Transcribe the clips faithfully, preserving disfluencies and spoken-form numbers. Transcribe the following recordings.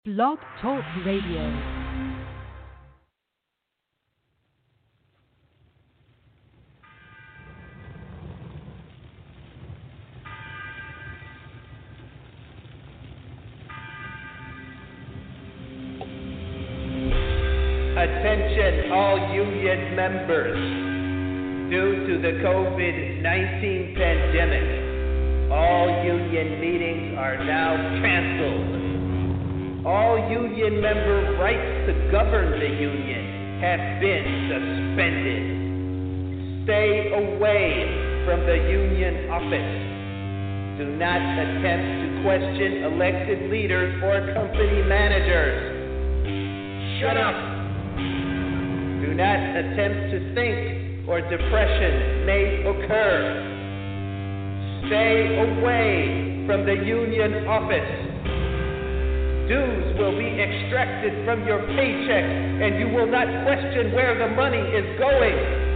Blog Talk Radio. Attention all union members. Due to the COVID nineteen pandemic, all union meetings are now canceled. All union member rights to govern the union have been suspended. Stay away from the union office. Do not attempt to question elected leaders or company managers. Shut up. Do not attempt to think or depression may occur. Stay away from the union office. Dues will be extracted from your paycheck and you will not question where the money is going.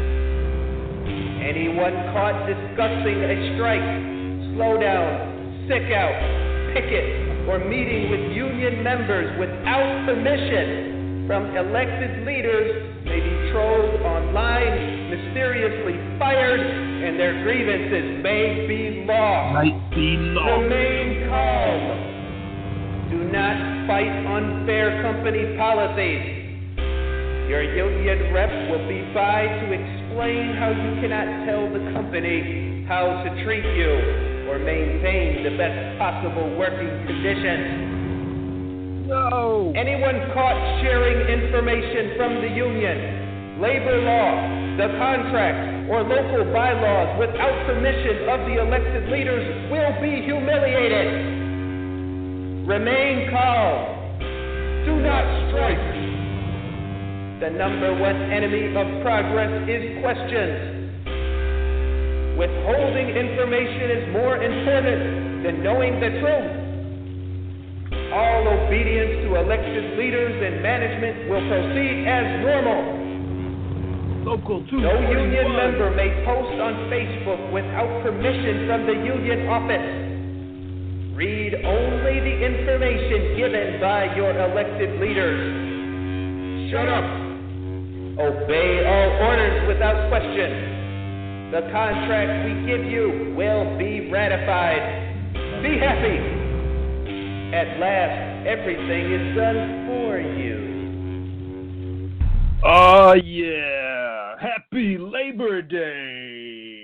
Anyone caught discussing a strike, slowdown, sick out, picket, or meeting with union members without permission from elected leaders may be trolled online, mysteriously fired, and their grievances may be lost. Might be lost. Remain calm. Do not fight unfair company policies. Your union rep will be by to explain how you cannot tell the company how to treat you or maintain the best possible working conditions. No! Anyone caught sharing information from the union, labor law, the contract, or local bylaws without permission of the elected leaders will be humiliated. Remain calm. Do not strike. The number one enemy of progress is questions. Withholding information is more important than knowing the truth. All obedience to elected leaders and management will proceed as normal. Local two. No union member may post on Facebook without permission from the union office. Read only the information given by your elected leaders. Shut up. Obey all orders without question. The contract we give you will be ratified. Be happy. At last, everything is done for you. Oh, yeah. Happy Labor Day.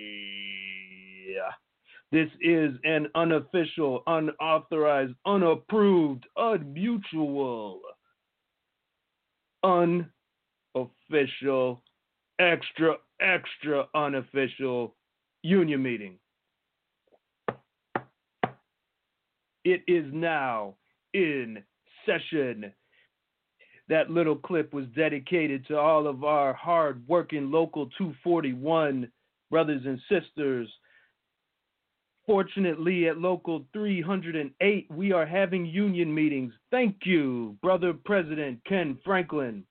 This is an unofficial, unauthorized, unapproved, unmutual, unofficial, extra, extra unofficial union meeting. It is now in session. That little clip was dedicated to all of our hard-working Local two forty-one brothers and sisters. Fortunately, at Local three hundred eight, we are having union meetings. Thank you, Brother President Ken Franklin.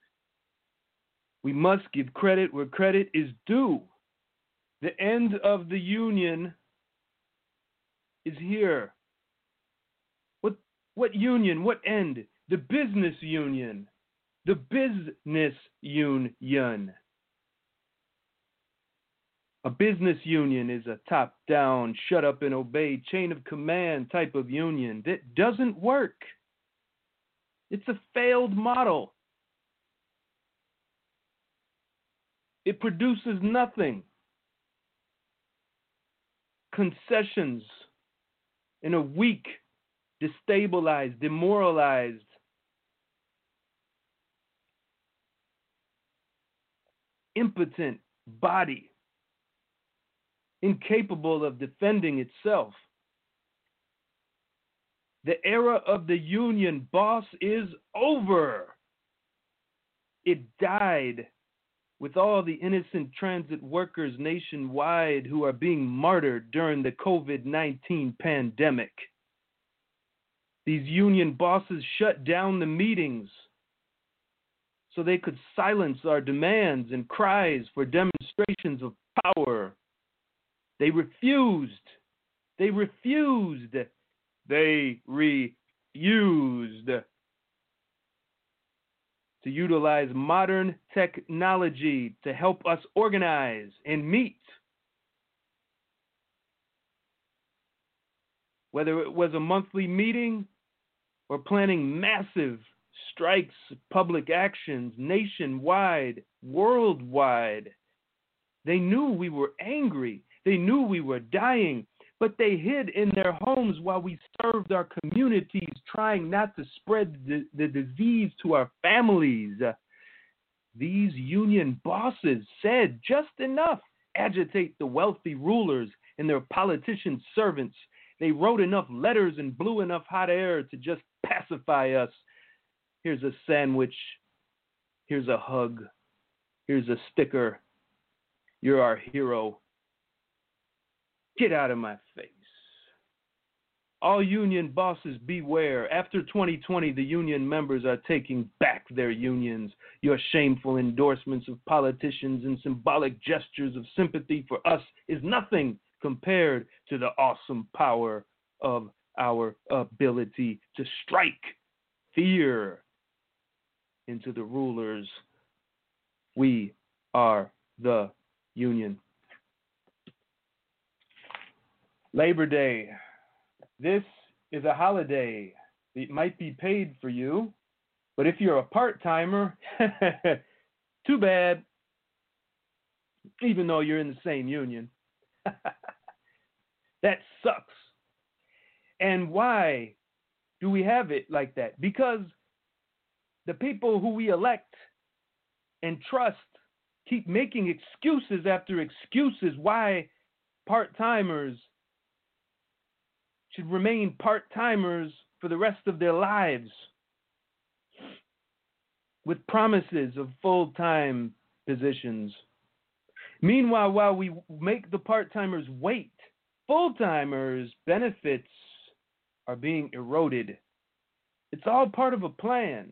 We must give credit where credit is due. The end of the union is here. What, what union? What end? The business union. The business union. A business union is a top-down, shut-up-and-obey, chain-of-command type of union that doesn't work. It's a failed model. It produces nothing. Concessions in a weak, destabilized, demoralized, impotent body, incapable of defending itself. The era of the union boss is over. It died with all the innocent transit workers nationwide who are being martyred during the COVID nineteen pandemic. These union bosses shut down the meetings so they could silence our demands and cries for demonstrations of power. They refused. They refused. They refused to utilize modern technology to help us organize and meet. Whether it was a monthly meeting or planning massive strikes, public actions, nationwide, worldwide, they knew we were angry. They knew we were dying, but they hid in their homes while we served our communities, trying not to spread the, the disease to our families. These union bosses said just enough, agitate the wealthy rulers and their politician servants. They wrote enough letters and blew enough hot air to just pacify us. Here's a sandwich. Here's a hug. Here's a sticker. You're our hero. Get out of my face. All union bosses beware. After twenty twenty, the union members are taking back their unions. Your shameful endorsements of politicians and symbolic gestures of sympathy for us is nothing compared to the awesome power of our ability to strike fear into the rulers. We are the union. Labor Day. This is a holiday. It might be paid for you, but if you're a part-timer, too bad, even though you're in the same union. That sucks. And why do we have it like that? Because the people who we elect and trust keep making excuses after excuses why part-timers should remain part-timers for the rest of their lives, with promises of full-time positions. Meanwhile, while we make the part-timers wait, full-timers' benefits are being eroded. It's all part of a plan.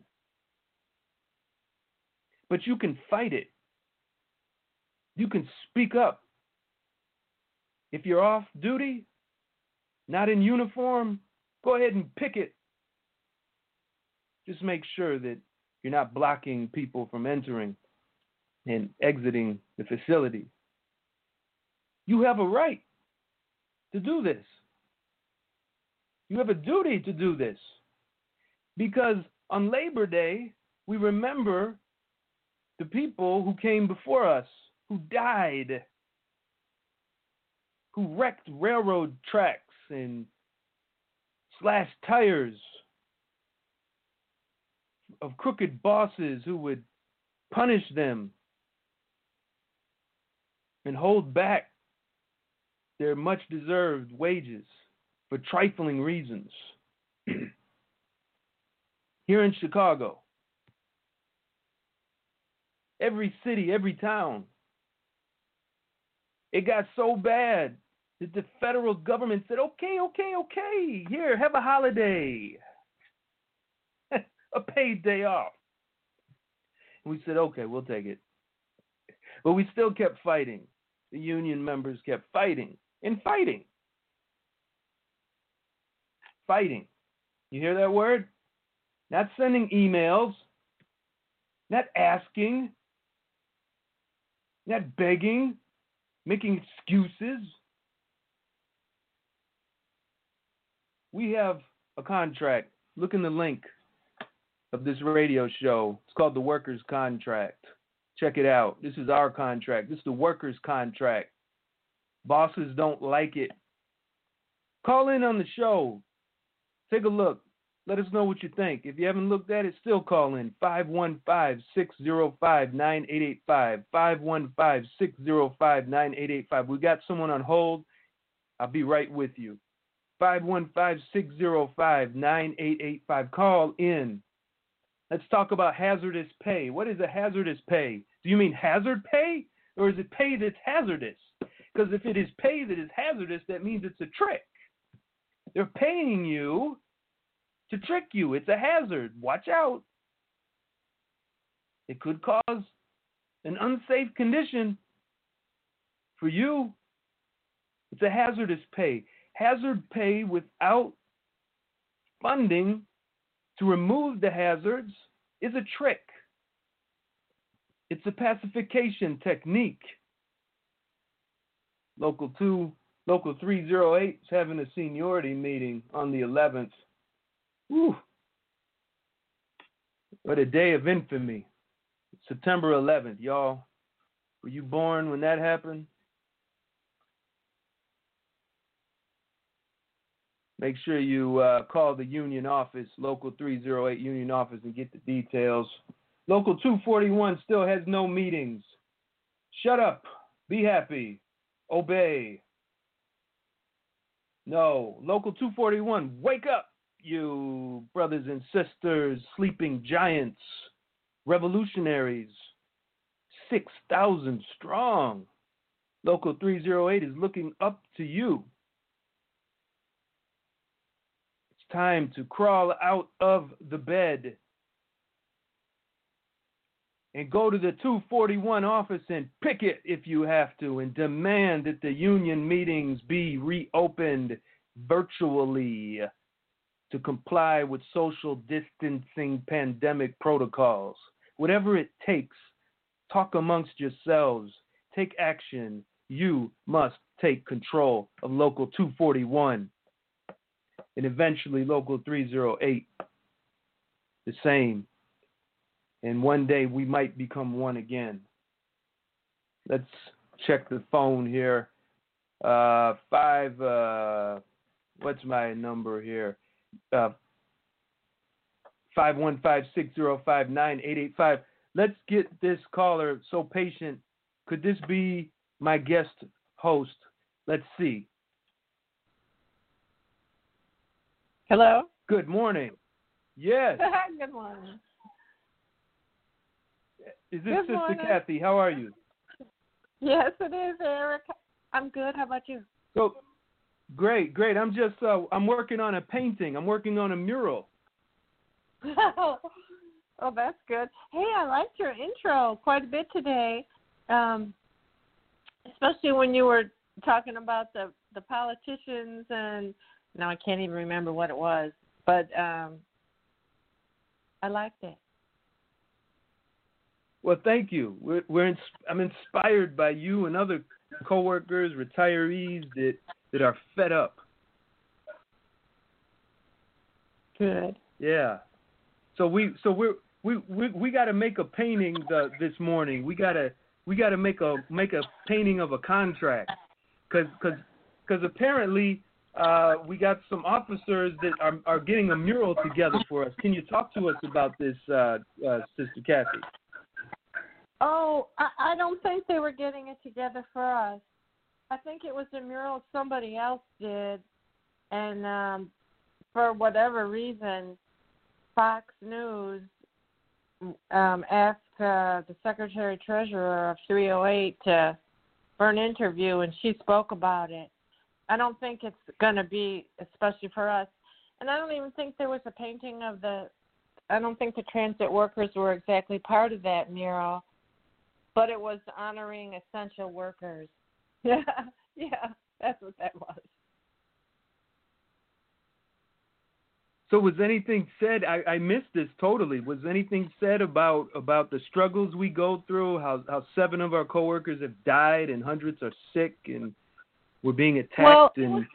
But you can fight it. You can speak up. If you're off duty, not in uniform, go ahead and picket. Just make sure that you're not blocking people from entering and exiting the facility. You have a right to do this. You have a duty to do this. Because on Labor Day, we remember the people who came before us, who died, who wrecked railroad tracks and slashed tires, of crooked bosses who would punish them and hold back their much-deserved wages for trifling reasons. Here in Chicago, every city, every town, it got so bad that the federal government said, okay, okay, okay, here, have a holiday, a paid day off. And we said, okay, we'll take it. But we still kept fighting. The union members kept fighting and fighting. Fighting. You hear that word? Not sending emails, not asking, not begging, making excuses. We have a contract. Look in the link of this radio show. It's called the Workers' Contract. Check it out. This is our contract. This is the workers' contract. Bosses don't like it. Call in on the show. Take a look. Let us know what you think. If you haven't looked at it, still call in. five one five, six zero five, nine eight eight five. five one five, six zero five, nine eight eight five. We got someone on hold. I'll be right with you. five one five, six zero five, nine eight eight five. Call in. Let's talk about hazardous pay. What is a hazardous pay? Do you mean hazard pay? Or is it pay that's hazardous? Because if it is pay that is hazardous, that means it's a trick. They're paying you to trick you. It's a hazard. Watch out. It could cause an unsafe condition for you. It's a hazardous pay. Hazard pay without funding to remove the hazards is a trick. It's a pacification technique. Local two, Local three oh eight is having a seniority meeting on the eleventh. Whew. What a day of infamy. September eleventh, y'all. Were you born when that happened? Make sure you uh, call the union office, Local three oh eight union office, and get the details. Local two forty-one still has no meetings. Shut up. Be happy. Obey. No. Local two forty-one, wake up, you brothers and sisters, sleeping giants, revolutionaries. six thousand strong. Local three oh eight is looking up to you. It's time to crawl out of the bed and go to the two forty-one office and picket if you have to, and demand that the union meetings be reopened virtually to comply with social distancing pandemic protocols. Whatever it takes, talk amongst yourselves. Take action. You must take control of Local two forty-one and eventually Local three oh eight. The same. And one day we might become one again. Let's check the phone here. Uh, five, uh, what's my number here? Uh, five one five, six oh five, nine eight eight five. Let's get this caller so patient. Could this be my guest host? Let's see. Hello? Good morning. Yes. Good morning. Is this Good Sister morning. Kathy? How are you? Yes, it is, Eric. I'm good. How about you? So, great, great. I'm just, uh, I'm working on a painting. I'm working on a mural. Oh, that's good. Hey, I liked your intro quite a bit today, um, especially when you were talking about the, the politicians and, now I can't even remember what it was, but um, I liked it. Well, thank you. We're, we're ins- I'm inspired by you and other coworkers, retirees that, that are fed up. Good. Yeah. So we so we we we, we got to make a painting the, this morning. We got to we got to make a make a painting of a contract, cuz cuz cuz apparently uh, we got some officers that are are getting a mural together for us. Can you talk to us about this, uh, uh, Sister Kathy? Oh, I, I don't think they were getting it together for us. I think it was a mural somebody else did, and um, for whatever reason, Fox News um, asked uh, the Secretary Treasurer of three oh eight to, for an interview, and she spoke about it. I don't think it's going to be, especially for us, and I don't even think there was a painting of the, I don't think the transit workers were exactly part of that mural, but it was honoring essential workers. Yeah, yeah, that's what that was. So was anything said? I, I missed this totally. Was anything said about about the struggles we go through? How how seven of our coworkers have died and hundreds are sick and we're being attacked? Well, and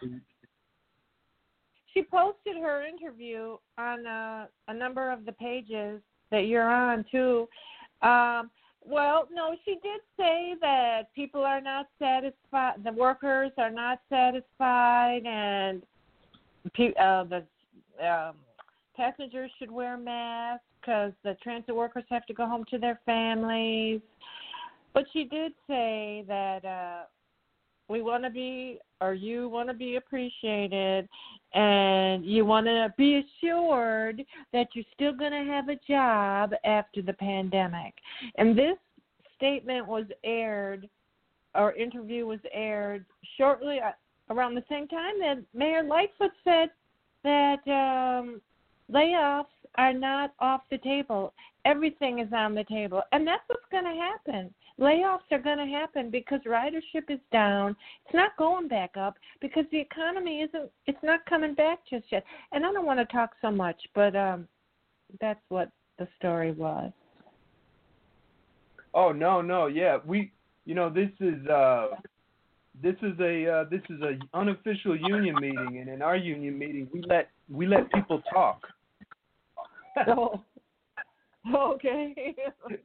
she posted her interview on uh, a number of the pages that you're on too. Um, well, no, she did say that people are not satisfied. The workers are not satisfied, and uh, the Um, passengers should wear masks because the transit workers have to go home to their families. But she did say that uh, we want to be, or you want to be appreciated, and you want to be assured that you're still going to have a job after the pandemic. And this statement was aired, or interview was aired shortly around the same time that Mayor Lightfoot said that um, layoffs are not off the table. Everything is on the table. And that's what's going to happen. Layoffs are going to happen because ridership is down. It's not going back up because the economy isn't, it's not coming back just yet. And I don't want to talk so much, but um, that's what the story was. Oh no, no, yeah. We, you know, this is uh, this is a uh, this is a unofficial union meeting, and in our union meeting, we let we let people talk. Oh, okay.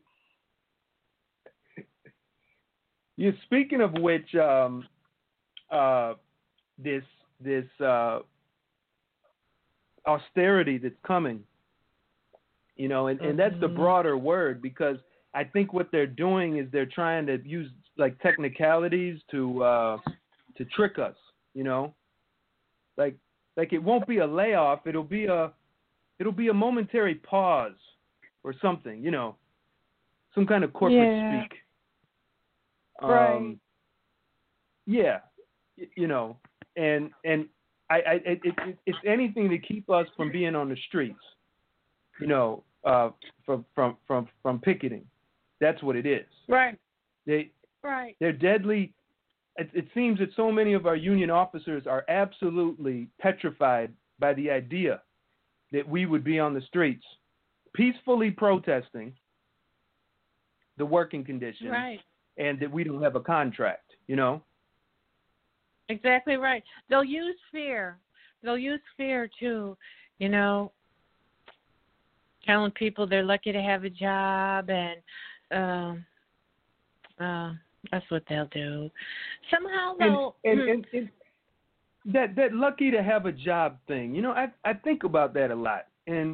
Yeah. Speaking of which, um, uh, this this uh, austerity that's coming, you know, and, and that's the broader word, because I think what they're doing is they're trying to use like technicalities to uh, to trick us, you know, like like it won't be a layoff, it'll be a it'll be a momentary pause or something, you know, some kind of corporate Yeah. speak. Right. Um, yeah, y- you know, and and I, I it, it, it's anything to keep us from being on the streets, you know, uh, from from from from picketing. That's what it is. Right. They Right. they're deadly. It, it seems that so many of our union officers are absolutely petrified by the idea that we would be on the streets, peacefully protesting the working conditions, Right. and that we don't have a contract, you know? Exactly right. They'll use fear. They'll use fear too, you know, telling people they're lucky to have a job, and um, uh, that's what they'll do. Somehow And, they'll. and, and, and that that lucky to have a job thing, you know, I I think about that a lot, and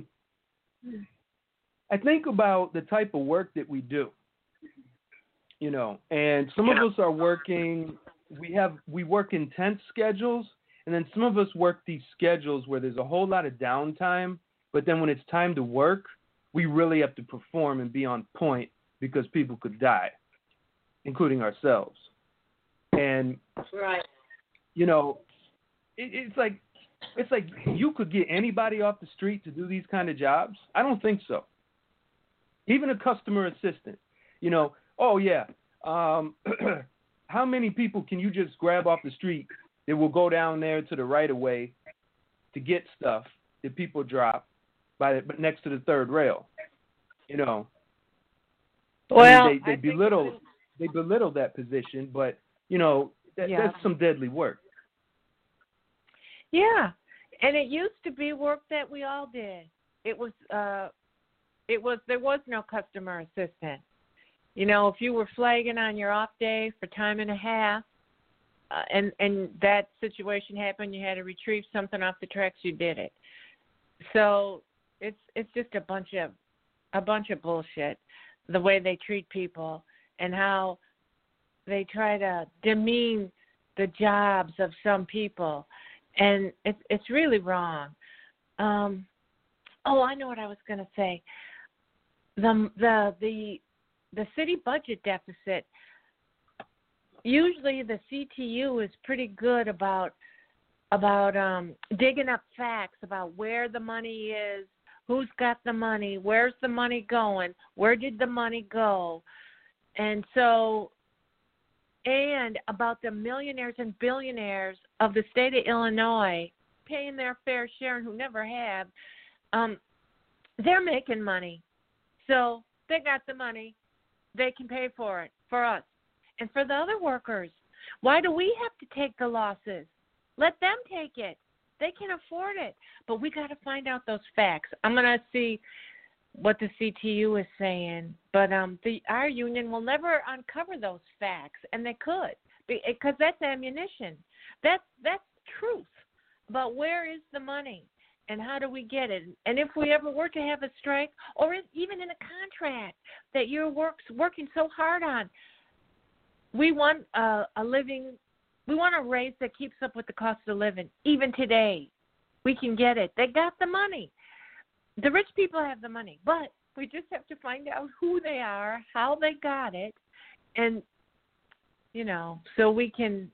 I think about the type of work that we do, you know, and some of us are working. We have we work intense schedules, and then some of us work these schedules where there's a whole lot of downtime, but then when it's time to work, we really have to perform and be on point because people could die, including ourselves. And Right. you know, it, it's like it's like you could get anybody off the street to do these kind of jobs. I don't think so. Even a customer assistant, you know, oh yeah, um, how many people can you just grab off the street that will go down there to the right of way to get stuff that people drop by the, next to the third rail? You know, Well, I mean, they, they I think belittle it's- they belittle that position, but you know that, Yeah. that's some deadly work. Yeah, and it used to be work that we all did. It was, uh, it was there was no customer assistant. You know, if you were flagging on your off day for time and a half, uh, and and that situation happened, you had to retrieve something off the tracks, you did it. So it's it's just a bunch of a bunch of bullshit, the way they treat people and how they try to demean the jobs of some people, and it's it's really wrong. Um, oh, I know what I was going to say. The the the the city budget deficit. Usually, the C T U is pretty good about about um, digging up facts about where the money is, who's got the money, where's the money going, where did the money go, and so. And about the millionaires and billionaires of the state of Illinois paying their fair share and who never have, um, they're making money. So they got the money. They can pay for it, for us. And for the other workers, why do we have to take the losses? Let them take it. They can afford it. But we got to find out those facts. I'm going to see what the C T U is saying, but um, the our union will never uncover those facts, and they could, because that's ammunition. That's that's truth. But where is the money, and how do we get it? And if we ever were to have a strike, or if, even in a contract that you're works working so hard on, we want a, a living, we want a raise that keeps up with the cost of living. Even today, we can get it. They got the money. The rich people have the money, but we just have to find out who they are, how they got it, and, you know, so we can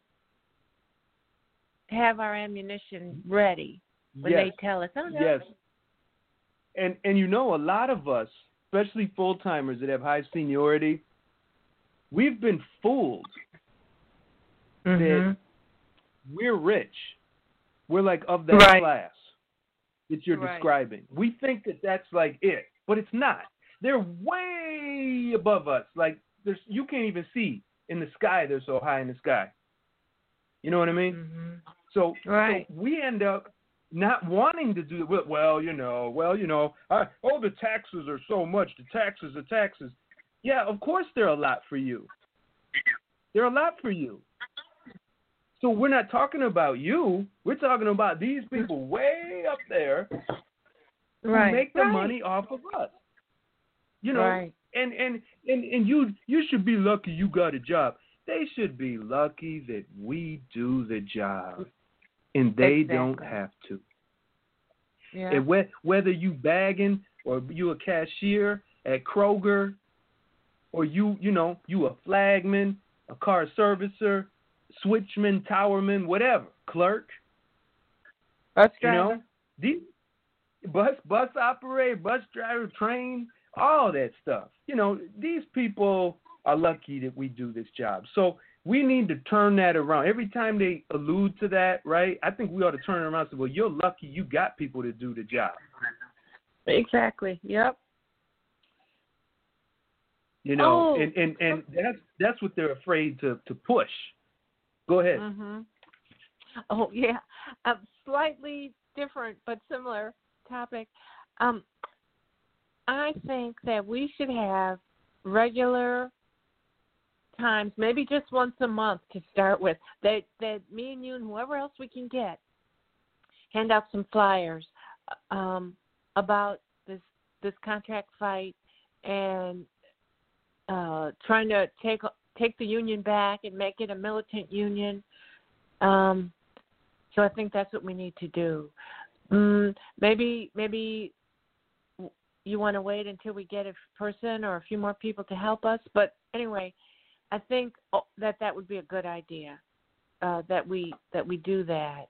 have our ammunition ready when Yes. they tell us, oh, no. Yes. And and you know, a lot of us, especially full-timers that have high seniority, we've been fooled Mm-hmm. that we're rich. We're like of that Right. class that you're Right. describing. We think that that's like it, but it's not. They're way above us. Like there's you can't even see in the sky. They're so high in the sky. You know what I mean? Mm-hmm. So, right. so we end up not wanting to do it. Well, you know, well, you know, I, oh, the taxes are so much. The taxes, the taxes. Yeah, of course they're a lot for you. They're a lot for you. So we're not talking about you. We're talking about these people way up there who right. make the right. money off of us. You know, right. and, and, and, and you you should be lucky you got a job. They should be lucky that we do the job, and they exactly. don't have to. Yeah. And wh- whether you bagging or you a cashier at Kroger, or you you know you a flagman, a car servicer, switchman, towerman, whatever, clerk. Bus driver. You know, these bus bus operator, bus driver, train, all that stuff. You know, these people are lucky that we do this job. So we need to turn that around. Every time they allude to that, right, I think we ought to turn it around and say, well, you're lucky you got people to do the job. Exactly. Yep. You know, oh. and, and, and that's that's what they're afraid to, to push. Go ahead. Mm-hmm. Oh, yeah. A slightly different but similar topic. Um, I think that we should have regular times, maybe just once a month to start with, that, that me and you and whoever else we can get hand out some flyers um, about this this contract fight and uh, trying to take take the union back and make it a militant union. Um, so I think that's what we need to do. Mm, maybe maybe you want to wait until we get a person or a few more people to help us, but anyway, I think that that would be a good idea, uh, that we that we do that.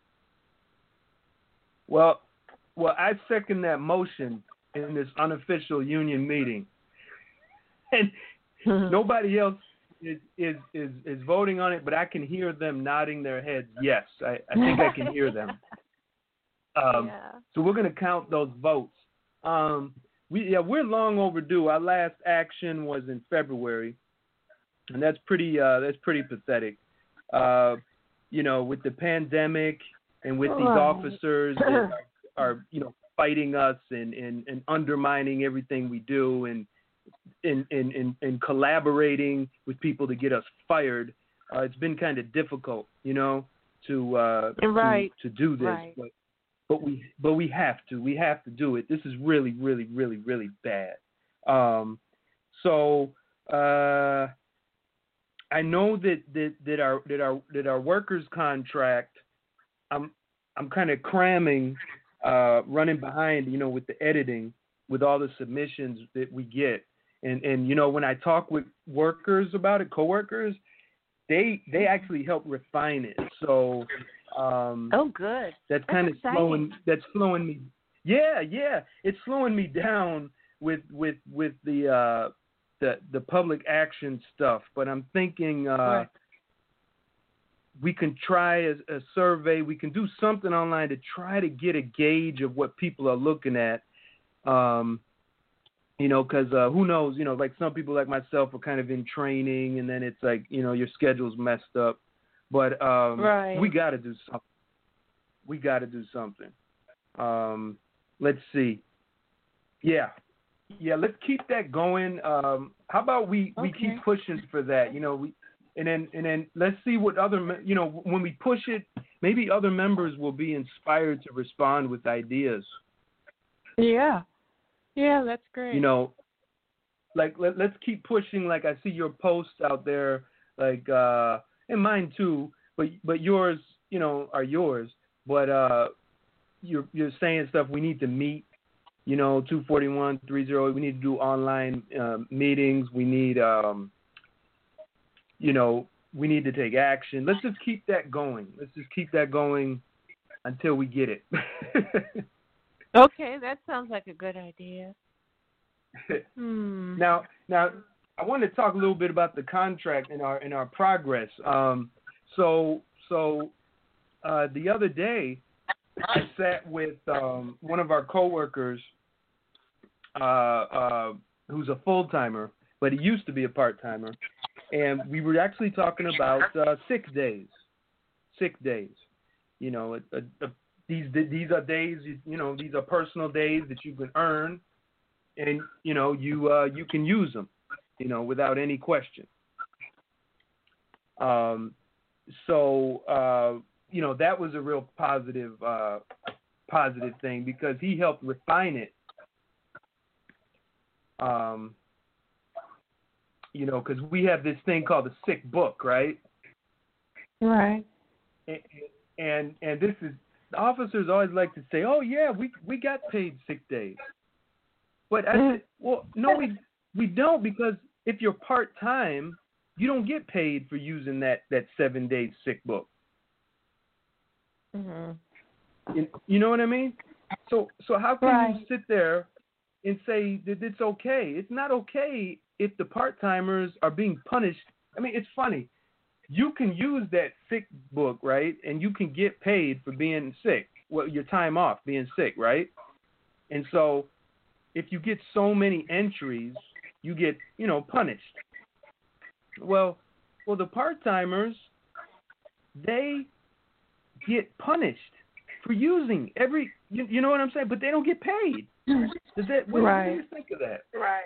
Well, well, I second that motion in this unofficial union meeting, and nobody else is, is is is voting on it, but I can hear them nodding their heads. Yes, I, I think I can hear them. Um, yeah. So we're going to count those votes. Um, we yeah, we're long overdue. Our last action was in February. And that's pretty uh, that's pretty pathetic. Uh, you know, with the pandemic and with these right. officers that are, are, you know, fighting us and, and, and undermining everything we do and and, and, and, and collaborating with people to get us fired, uh, it's been kind of difficult, you know, to uh, right. to, to do this. Right. But, but we but we have to. We have to do it. This is really, really, really, really bad. Um, so uh I know that, that, that our that our that our workers contract, I'm I'm kind of cramming, uh, running behind, you know, with the editing, with all the submissions that we get, and and you know when I talk with workers about it, coworkers, they they actually help refine it. So um, oh, good. That's kind of slowing that's slowing me. Yeah, yeah, it's slowing me down with with with the. Uh, the the public action stuff, but I'm thinking uh, right. we can try a, a survey. We can do something online to try to get a gauge of what people are looking at. Um, you know, because uh, who knows? You know, like some people like myself are kind of in training, and then it's like you know your schedule's messed up. But um, right. we got to do something. We got to do something. Um, let's see. Yeah. Yeah, let's keep that going. Um, how about we, okay. we keep pushing for that? You know, we and then and then let's see what other you know when we push it, maybe other members will be inspired to respond with ideas. Yeah, yeah, that's great. You know, like let, let's keep pushing. Like I see your posts out there, like uh, and mine too, but but yours, you know, are yours. But uh, you're you're saying stuff. We need to meet. You know, two forty-one, thirty, we need to do online uh, meetings. We need, um, you know, we need to take action. Let's just keep that going. Let's just keep that going until we get it. Okay, that sounds like a good idea. hmm. Now, now, I want to talk a little bit about the contract and our and our progress. Um, so, so uh, the other day, I sat with um, one of our coworkers. Uh, uh, who's a full-timer, but he used to be a part-timer. And we were actually talking about uh, sick days. Sick days. You know, a, a, a, these these are days, you know, these are personal days that you can earn, and, you know, you uh, you can use them, you know, without any question. Um, so, uh, you know, that was a real positive, uh, positive thing because he helped refine it. Um, you know, because we have this thing called the sick book, right? Right. And, and and this is, the officers always like to say, oh yeah, we we got paid sick days. But I said, well, no, we we don't, because if you're part time, you don't get paid for using that, that seven day sick book. Mm-hmm. You, you know what I mean? So so how can Right. you sit there and say that it's okay? It's not okay if the part timers are being punished. I mean, it's funny. You can use that sick book, right? And you can get paid for being sick. Well, your time off, being sick, right? And so if you get so many entries, you get, you know, punished. Well, well, the part-timers, they get punished for using every, you, you know what I'm saying? But they don't get paid. Does that, what, Right. what do you think of that? Right.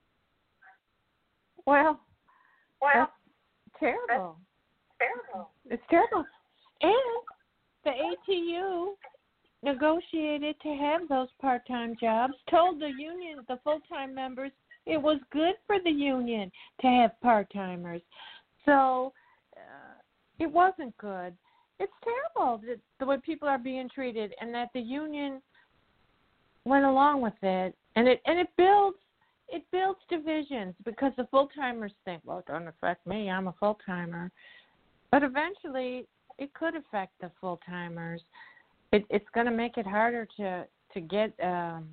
Well, well, that's terrible. Terrible. It's terrible. And the A T U negotiated to have those part-time jobs, told the union, the full-time members, it was good for the union to have part-timers. So uh, it wasn't good. It's terrible that the way people are being treated, and that the union went along with it. And it and it builds it builds divisions because the full-timers think, well, it doesn't affect me. I'm a full-timer. But eventually, it could affect the full-timers. It, it's going to make it harder to, to get um,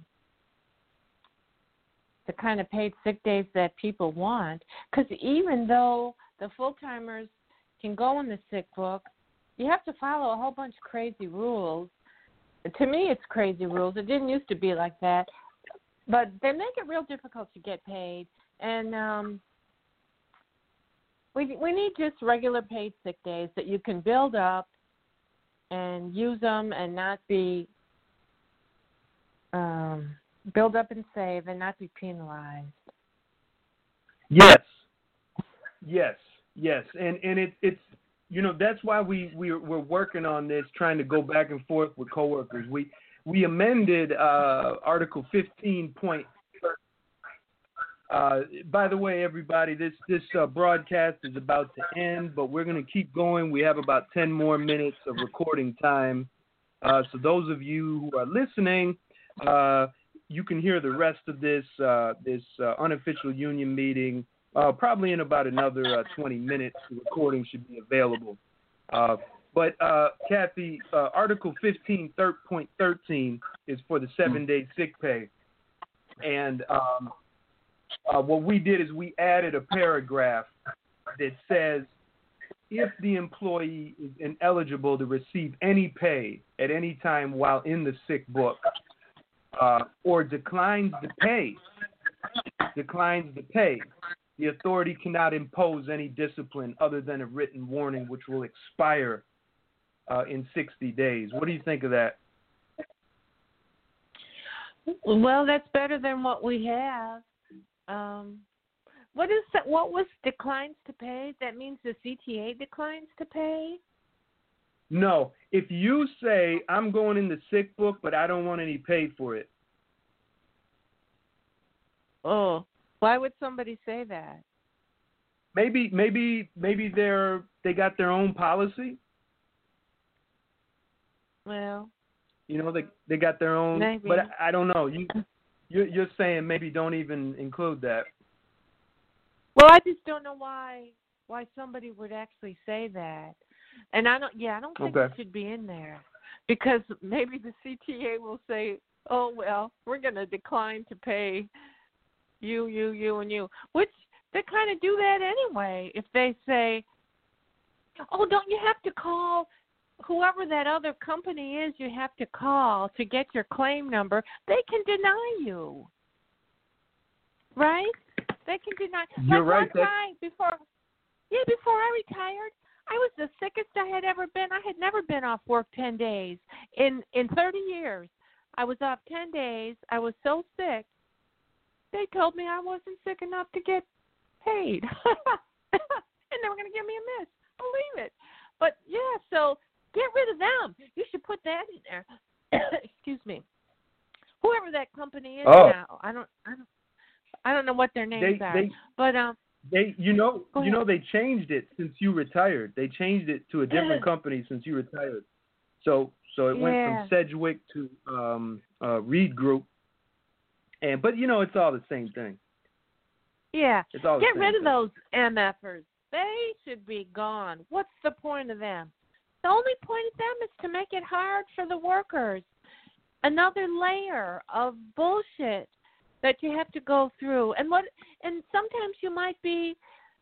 the kind of paid sick days that people want. Because even though the full-timers can go in the sick book, you have to follow a whole bunch of crazy rules. To me, it's crazy rules. It didn't used to be like that. But they make it real difficult to get paid. And um, we we need just regular paid sick days that you can build up and use them and not be um, build up and save and not be penalized. Yes, yes, yes, and and it it's you know that's why we we we're working on this, trying to go back and forth with coworkers. We we amended uh, Article fifteen point. Uh, by the way, everybody, this this uh, broadcast is about to end, but we're going to keep going. We have about ten more minutes of recording time. Uh, so those of you who are listening, uh, you can hear the rest of this uh, this uh, unofficial union meeting uh, probably in about another uh, twenty minutes. The recording should be available. Uh, but, uh, Kathy, uh, Article fifteen point thirteen is for the seven-day sick pay. And um, Uh, what we did is we added a paragraph that says if the employee is ineligible to receive any pay at any time while in the sick book uh, or declines the pay, declines the pay, the authority cannot impose any discipline other than a written warning which will expire uh, in sixty days. What do you think of that? Well, that's better than what we have. Um, what is that? What was declines to pay? That means the C T A declines to pay? No. If you say, I'm going in the sick book, but I don't want any pay for it. Oh, why would somebody say that? Maybe, maybe, maybe they're they got their own policy. Well, you know, they they got their own. Maybe. But I, I don't know. You you're, you're saying maybe don't even include that. Well, I just don't know why why somebody would actually say that. And I don't. Yeah, I don't think Okay. it should be in there because maybe the C T A will say, "Oh well, we're going to decline to pay you, you, you, and you," which they kind of do that anyway. If they say, "Oh, don't you have to call whoever that other company is? You have to call to get your claim number." They can deny you, right? They They can deny. You're like right. One time before, yeah, before I retired, I was the sickest I had ever been. I had never been off work ten days in in thirty years. I was off ten days. I was so sick. They told me I wasn't sick enough to get paid, and they were going to give me a miss. Believe it. But yeah, so get rid of them. You should put that in there. Excuse me. Whoever that company is Oh. now, I don't, I don't, I don't know what their names They- are. they- but um, They, you know, Go you ahead. know, they changed it since you retired. They changed it to a different company since you retired. So, so it went Yeah. from Sedgwick to um, uh, Reed Group, and but you know, it's all the same thing. yeah, It's all the get same rid of thing. those M Fers. They should be gone. What's the point of them? The only point of them is to make it hard for the workers. Another layer of bullshit that you have to go through. And what and sometimes you might be,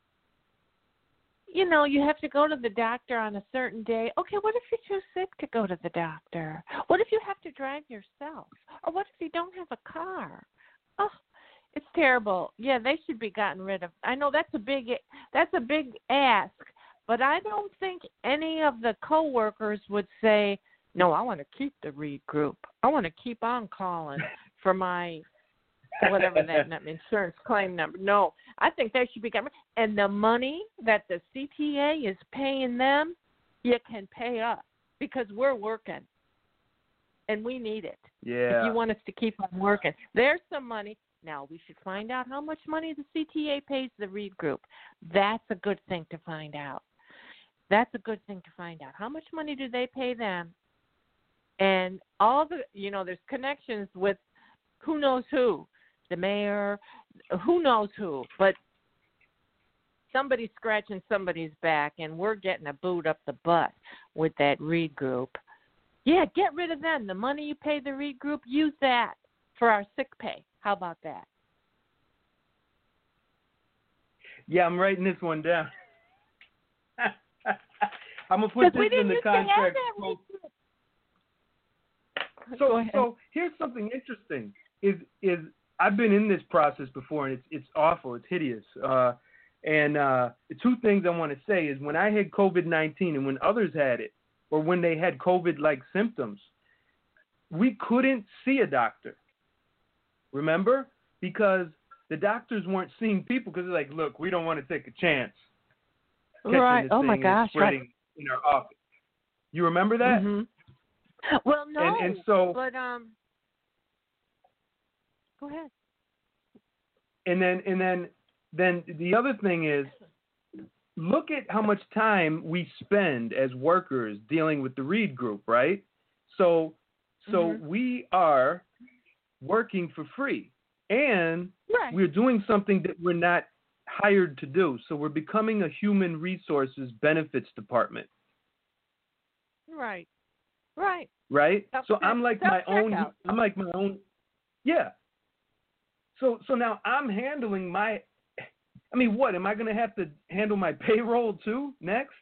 you know, you have to go to the doctor on a certain day. Okay, what if you're too sick to go to the doctor? What if you have to drive yourself? Or what if you don't have a car? Oh, it's terrible. Yeah, they should be gotten rid of. I know that's a big that's a big ask, but I don't think any of the coworkers would say, "No, I want to keep the Reed Group. I want to keep on calling for my whatever that insurance claim number." No, I think they should be gotten. And the money that the C T A is paying them, you can pay us because we're working, and we need it. Yeah. If you want us to keep on working, there's some money. Now we should find out how much money the C T A pays the Reed Group. That's a good thing to find out. That's a good thing to find out. How much money do they pay them? And all the, you know, there's connections with who knows who, the mayor, who knows who, but somebody's scratching somebody's back, and we're getting a boot up the butt with that Reed Group. Yeah, get rid of them. The money you pay the Reed Group, use that for our sick pay. How about that? Yeah, I'm writing this one down. I'm gonna put 'Cause this we in didn't the used to have contract. that Reed Group. Go So, ahead. so here's something interesting. Is is I've been in this process before, and it's it's awful. It's hideous. Uh, and uh, the two things I want to say is when I had COVID nineteen and when others had it, or when they had COVID-like symptoms, we couldn't see a doctor. Remember? Because the doctors weren't seeing people because they're like, look, we don't want to take a chance catching Right. this Oh thing my and gosh. spreading Right. in our office. You remember that? Mhm. Well, no. And and so but um, go ahead. and then and then then the other thing is, look at how much time we spend as workers dealing with the Reed Group, right? So so Mhm. we are working for free, and Right. we're doing something that we're not hired to do. So we're becoming a human resources benefits department, Right. Right. right? Self- So I'm like my own. self-checkout. I'm like my own. Yeah. So so now I'm handling my. I mean, what am I going to have to handle my payroll too next?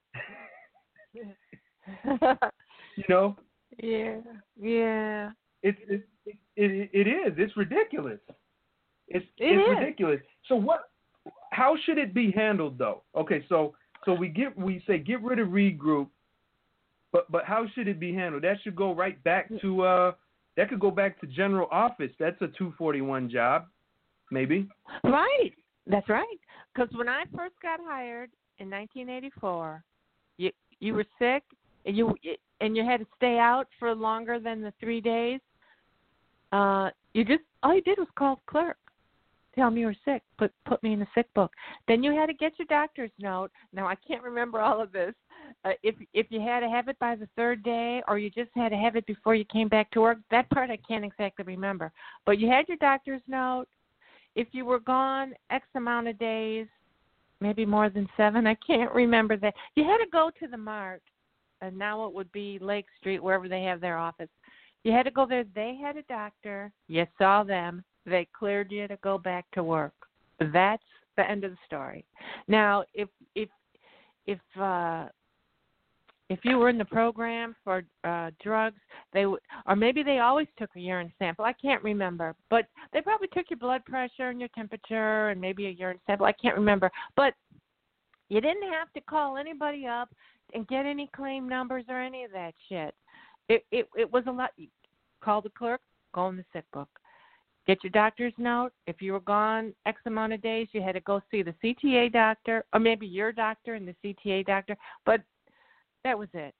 You know, yeah. Yeah. it's it, it it it is. It's ridiculous. It's It it's is. ridiculous. So what? How should it be handled though? Okay, so so we get we say get rid of Reed Group, but but how should it be handled? That should go right back to uh that could go back to general office. That's a two forty-one job, maybe. Right. That's right. Because when I first got hired in nineteen eighty-four, you you were sick, and you and you had to stay out for longer than the three days. Uh, you just all you did was call the clerk, tell me you were sick, put put me in the sick book. Then you had to get your doctor's note. Now I can't remember all of this. Uh, if if you had to have it by the third day, or you just had to have it before you came back to work, that part I can't exactly remember. But you had your doctor's note. If you were gone X amount of days, maybe more than seven, I can't remember that. You had to go to the Mart, and now it would be Lake Street, wherever they have their office. You had to go there. They had a doctor. You saw them. They cleared you to go back to work. That's the end of the story. Now, if if if uh, if you were in the program for uh, drugs, they w- or maybe they always took a urine sample. I can't remember, but they probably took your blood pressure and your temperature and maybe a urine sample. I can't remember, but you didn't have to call anybody up and get any claim numbers or any of that shit. It it it was a lot. You call the clerk, go in the sick book. Get your doctor's note. If you were gone X amount of days, you had to go see the C T A doctor, or maybe your doctor and the C T A doctor. But that was it.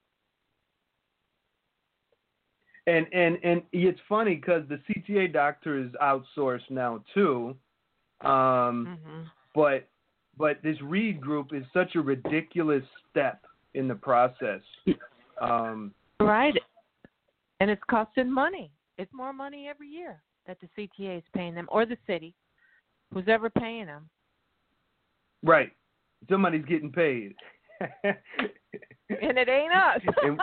And and and it's funny because the C T A doctor is outsourced now too. Um, Mm-hmm. But but this Reed group is such a ridiculous step in the process. Um, Right. And it's costing money. It's more money every year that the C T A is paying them, or the city, who's ever paying them. right. Somebody's getting paid. And it ain't us. And,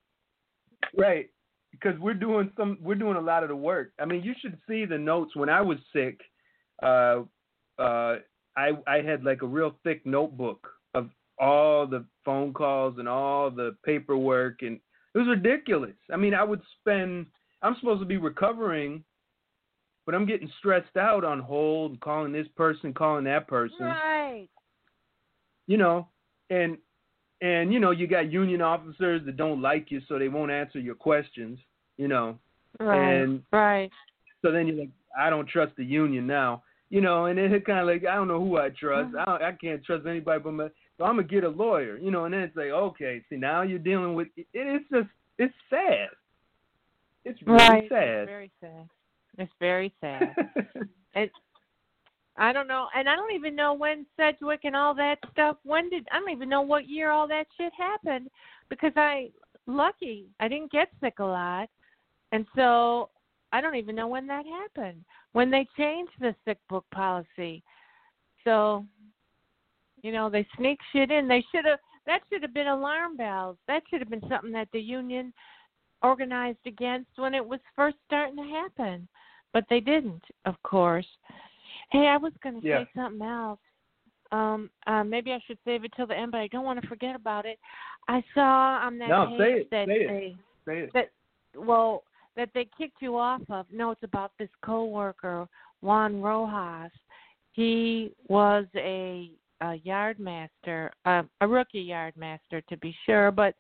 right. Because we're doing some, we're doing a lot of the work. I mean, you should see the notes. When I was sick, uh, uh, I I had like a real thick notebook of all the phone calls and all the paperwork, and it was ridiculous. I mean, I would spend. I'm supposed to be recovering, but I'm getting stressed out on hold, calling this person, calling that person. Right. You know, and and you know, you got union officers that don't like you, so they won't answer your questions. You know, Right. and Right. so then you're like, I don't trust the union now. You know, and then it's kind of like, I don't know who I trust. I don't, I can't trust anybody but my. So I'm gonna get a lawyer. You know, and then it's like, okay, see, now you're dealing with. It, it's just, it's sad. It's really right. sad. It's very sad. It's very sad. It, I don't know, and I don't even know when Sedgwick and all that stuff. When did I don't even know what year all that shit happened, because I lucky I didn't get sick a lot, and so I don't even know when that happened. When they changed the sick book policy, so you know they sneak shit in. They should have. That should have been alarm bells. That should have been something that the union organized against when it was first starting to happen, but they didn't, of course. Hey, I was going to yeah. say something else. Um, uh, maybe I should save it till the end, but I don't want to forget about it. I saw on that No, page say it, that say it, they say it. that well that they kicked you off of. No, it's about this coworker, Juan Rojas. He was a, a yard master, uh, a rookie yard master to be sure, but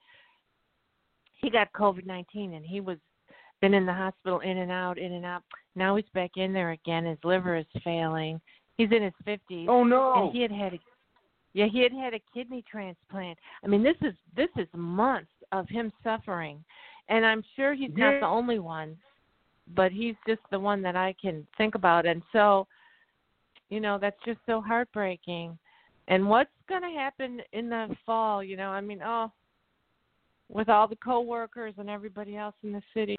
he got COVID nineteen and he was been in the hospital in and out, in and out. Now he's back in there again. His liver is failing. He's in his fifties. Oh no! And he had had a, yeah, he had had a kidney transplant. I mean, this is this is months of him suffering, and I'm sure he's yeah. not the only one, but he's just the one that I can think about. And so, you know, that's just so heartbreaking. And what's going to happen in the fall? You know, I mean, oh, with all the coworkers and everybody else in the city.